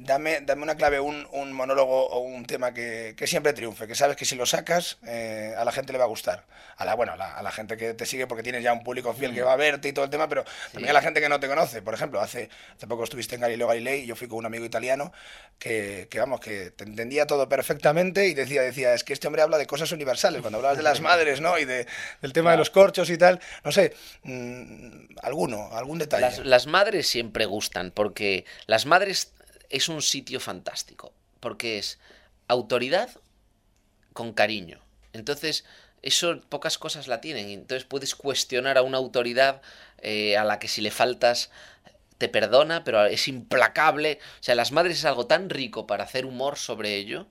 dame una clave, un monólogo o un tema que siempre triunfe, que sabes que si lo sacas a la gente le va a gustar. A la gente que te sigue porque tienes ya un público fiel que Mm, va a verte y todo el tema, pero también a la sí. gente que no te conoce. Por ejemplo, hace poco estuviste en Galileo Galilei y yo fui con un amigo italiano vamos, que te entendía todo perfectamente y decía, es que este hombre habla de cosas universales. Cuando hablabas de las madres, ¿no? Del tema de los Claro. corchos y tal, no sé, algún detalle. Las madres siempre gustan, porque las madres es un sitio fantástico, porque es autoridad con cariño. Entonces, eso pocas cosas la tienen. Entonces puedes cuestionar a una autoridad a la que si le faltas te perdona, pero es implacable. O sea, las madres es algo tan rico para hacer humor sobre ello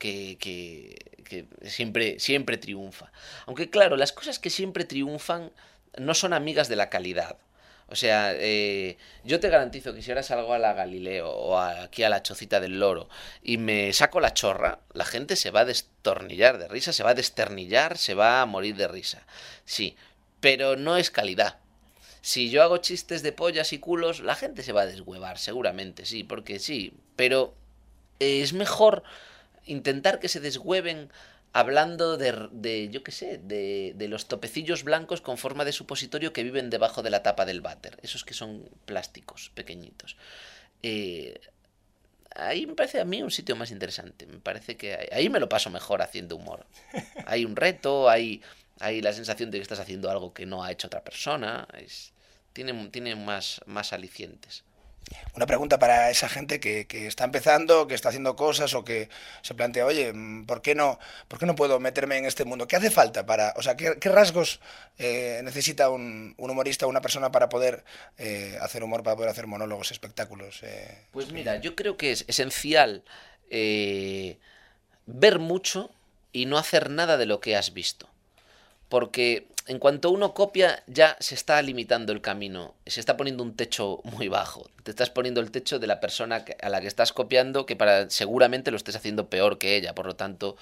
que siempre, siempre triunfa. Aunque claro, las cosas que siempre triunfan no son amigas de la calidad. O sea, yo te garantizo que si ahora salgo a la Galileo o aquí a la Chocita del Loro y me saco la chorra, la gente se va a destornillar de risa, se va a desternillar, se va a morir de risa. Sí, pero no es calidad. Si yo hago chistes de pollas y culos, la gente se va a deshuevar, seguramente, sí, porque sí, pero es mejor intentar que se deshueven hablando yo qué sé, de los topecillos blancos con forma de supositorio que viven debajo de la tapa del váter, esos que son plásticos, pequeñitos. Eh, Ahí me parece a mí un sitio más interesante, me parece que ahí me lo paso mejor haciendo humor. Hay un reto, hay la sensación de que estás haciendo algo que no ha hecho otra persona, tiene más alicientes. Una pregunta para esa gente que está empezando, que está haciendo cosas o que se plantea, oye, por qué no puedo meterme en este mundo? ¿Qué hace falta para, o sea, qué rasgos necesita un humorista, una persona para poder hacer humor, para poder hacer monólogos, espectáculos? Pues mira, yo creo que es esencial eh, ver mucho y no hacer nada de lo que has visto. Porque en cuanto uno copia, ya se está limitando el camino, se está poniendo un techo muy bajo. Te estás poniendo el techo de la persona a la que estás copiando, que seguramente lo estés haciendo peor que ella. Por lo tanto,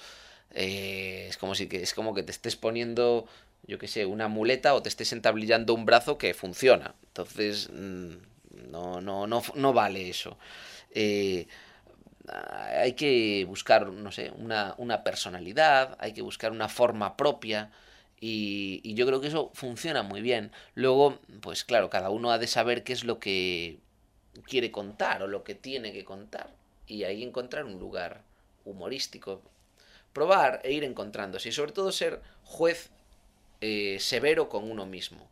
es como que te estés poniendo, yo qué sé, una muleta o te estés entablillando un brazo que funciona. Entonces, no vale eso. Eh, Hay que buscar, no sé, una personalidad, hay que buscar una forma propia y yo creo que eso funciona muy bien. Luego, pues claro, cada uno ha de saber qué es lo que quiere contar o lo que tiene que contar y ahí encontrar un lugar humorístico. Probar e ir encontrándose y sobre todo ser juez severo con uno mismo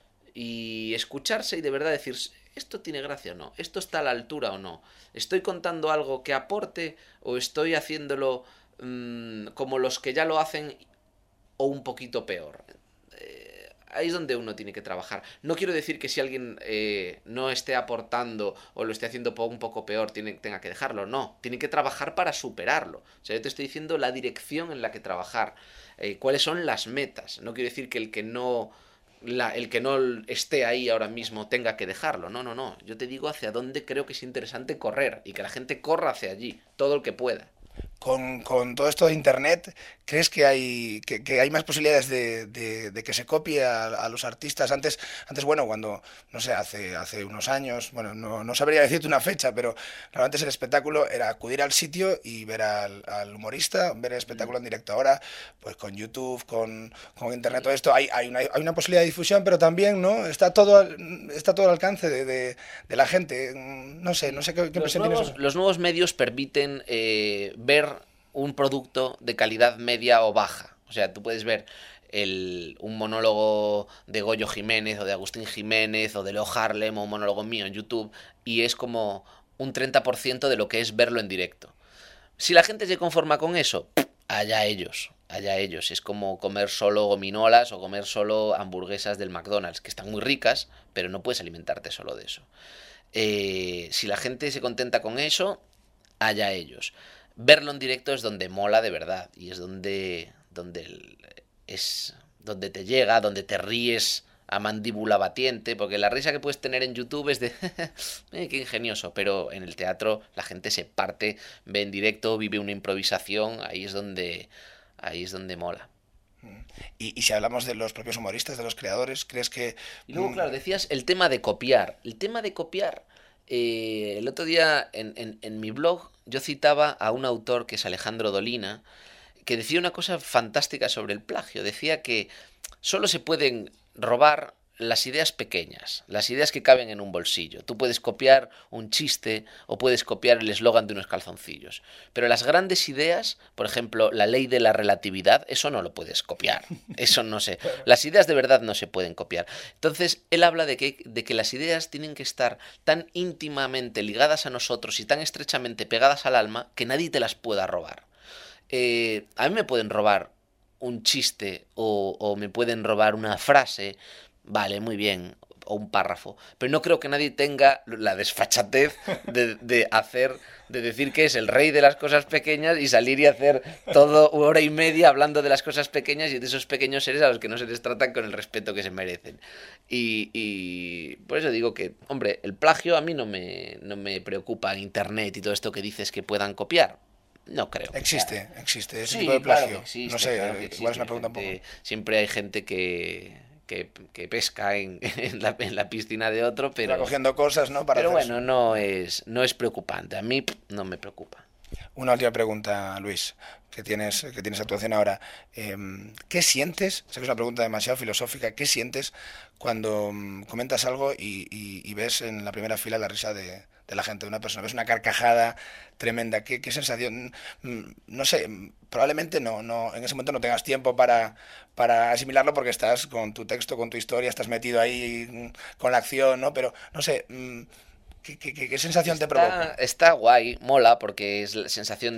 y escucharse y de verdad decir, esto tiene gracia o no, esto está a la altura o no, estoy contando algo que aporte o estoy haciéndolo como los que ya lo hacen o un poquito peor. Ahí es donde uno tiene que trabajar. No quiero decir que si alguien no esté aportando o lo esté haciendo un poco peor tenga que dejarlo. No, tiene que trabajar para superarlo. O sea, yo te estoy diciendo la dirección en la que trabajar, cuáles son las metas. No quiero decir que el que no esté ahí ahora mismo tenga que dejarlo. No, no, no. Yo te digo hacia dónde creo que es interesante correr y que la gente corra hacia allí, todo el que pueda. Con todo esto de Internet, ¿crees que hay más posibilidades de que se copie a los artistas? Bueno, cuando, no sé, hace unos años, bueno, no sabría decirte una fecha, pero claro, antes el espectáculo era acudir al sitio y ver al humorista, ver el Mm, espectáculo en directo. Ahora, pues con YouTube, con Internet, todo sí. esto, hay una posibilidad de difusión, pero también, ¿no? Está todo al alcance de la gente. No Sí. sé qué impresión tienes sobre. Los nuevos medios permiten ver un producto de calidad media o baja. O sea, tú puedes ver un monólogo de Goyo Jiménez o de Agustín Jiménez o de Leo Harlem o un monólogo mío en YouTube y es como un 30% de lo que es verlo en directo. Si la gente se conforma con eso, allá ellos, allá ellos. Es como comer solo gominolas o comer solo hamburguesas del McDonald's, que están muy ricas, pero no puedes alimentarte solo de eso. Si la gente se contenta con eso, allá ellos. Verlo en directo es donde mola de verdad y es donde te llega, donde te ríes a mandíbula batiente, porque la risa que puedes tener en YouTube es de qué ingenioso, pero en el teatro la gente se parte, ve en directo, vive una improvisación, ahí es donde mola. Y si hablamos de los propios humoristas, de los creadores, ¿crees que Y luego, mm, claro, decías el tema de copiar. El tema de copiar El otro día en mi blog yo citaba a un autor que es Alejandro Dolina, que decía una cosa fantástica sobre el plagio. Decía que solo se pueden robar las ideas pequeñas, las ideas que caben en un bolsillo. Tú puedes copiar un chiste o puedes copiar el eslogan de unos calzoncillos. Pero las grandes ideas, por ejemplo, la ley de la relatividad, eso no lo puedes copiar. Eso no sé. Las ideas de verdad no se pueden copiar. Entonces, él habla de que las ideas tienen que estar tan íntimamente ligadas a nosotros y tan estrechamente pegadas al alma que nadie te las pueda robar. A mí me pueden robar un chiste o me pueden robar una frase, vale, muy bien, o un párrafo, pero no creo que nadie tenga la desfachatez de decir que es el rey de las cosas pequeñas y salir y hacer todo hora y media hablando de las cosas pequeñas y de esos pequeños seres a los que no se les tratan con el respeto que se merecen. Y por eso digo que, hombre, el plagio a mí no me preocupa en internet y todo esto que dices que puedan copiar. No creo. Existe ese Sí, tipo de claro plagio. que existe, No sé, claro que existe. igual es una pregunta un poco. Siempre hay gente que pesca en la piscina de otro, Va pero cogiendo cosas, ¿no? Para hacer bueno, eso. no es preocupante. A mí no me preocupa. Una última pregunta, Luis, que tienes actuación ahora. ¿Qué sientes? Sé que es una pregunta demasiado filosófica. ¿Qué sientes cuando comentas algo y ves en la primera fila la risa de la gente, de una persona? ¿Ves una carcajada tremenda? ¿Qué sensación? No sé, probablemente no, en ese momento no tengas tiempo para asimilarlo porque estás con tu texto, con tu historia, estás metido ahí con la acción, ¿no? Pero, no sé, ¿qué sensación te provoca? Está guay, mola, porque es la sensación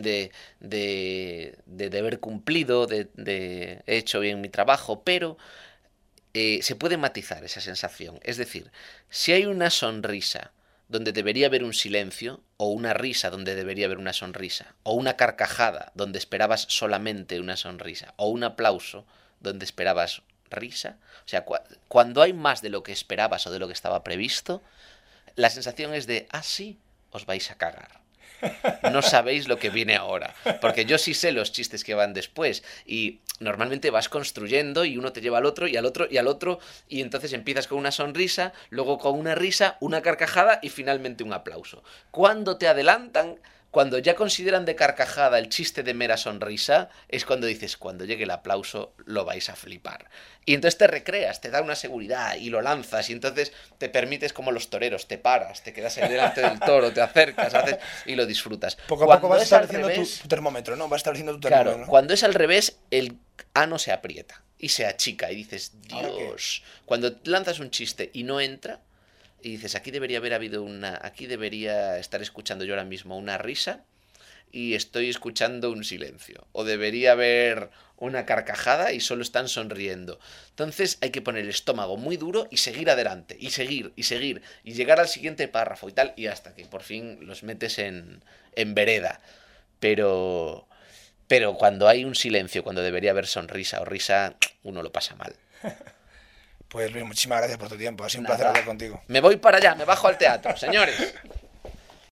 de deber cumplido, de he hecho bien mi trabajo, pero se puede matizar esa sensación. Es decir, si hay una sonrisa donde debería haber un silencio, o una risa donde debería haber una sonrisa, o una carcajada donde esperabas solamente una sonrisa, o un aplauso donde esperabas risa, o sea, cuando hay más de lo que esperabas o de lo que estaba previsto, la sensación es de, sí, os vais a cagar. No sabéis lo que viene ahora. Porque yo sí sé los chistes que van después. Y normalmente vas construyendo y uno te lleva al otro y al otro y al otro. Y entonces empiezas con una sonrisa, luego con una risa, una carcajada y finalmente un aplauso. Cuando te adelantan, cuando ya consideran de carcajada el chiste de mera sonrisa, es cuando dices, cuando llegue el aplauso lo vais a flipar. Y entonces te recreas, te da una seguridad y lo lanzas y entonces te permites como los toreros, te paras, te quedas ahí delante del toro, te acercas, haces y lo disfrutas. Poco a poco Cuando vas es al estableciendo revés, tu termómetro, ¿no? Vas estableciendo tu termómetro, claro, ¿no? cuando es al revés, el ano se aprieta y se achica y dices, ¿Ahora qué? Dios, cuando lanzas un chiste y no entra y dices, aquí debería estar escuchando yo ahora mismo una risa y estoy escuchando un silencio. O debería haber una carcajada y solo están sonriendo. Entonces hay que poner el estómago muy duro y seguir adelante, y seguir, y llegar al siguiente párrafo y tal, y hasta que por fin los metes en vereda. Pero, pero cuando hay un silencio, cuando debería haber sonrisa o risa, uno lo pasa mal. Pues Luis, muchísimas gracias por tu tiempo. Ha sido un placer hablar Nada. contigo. Me voy para allá, me bajo al teatro, señores.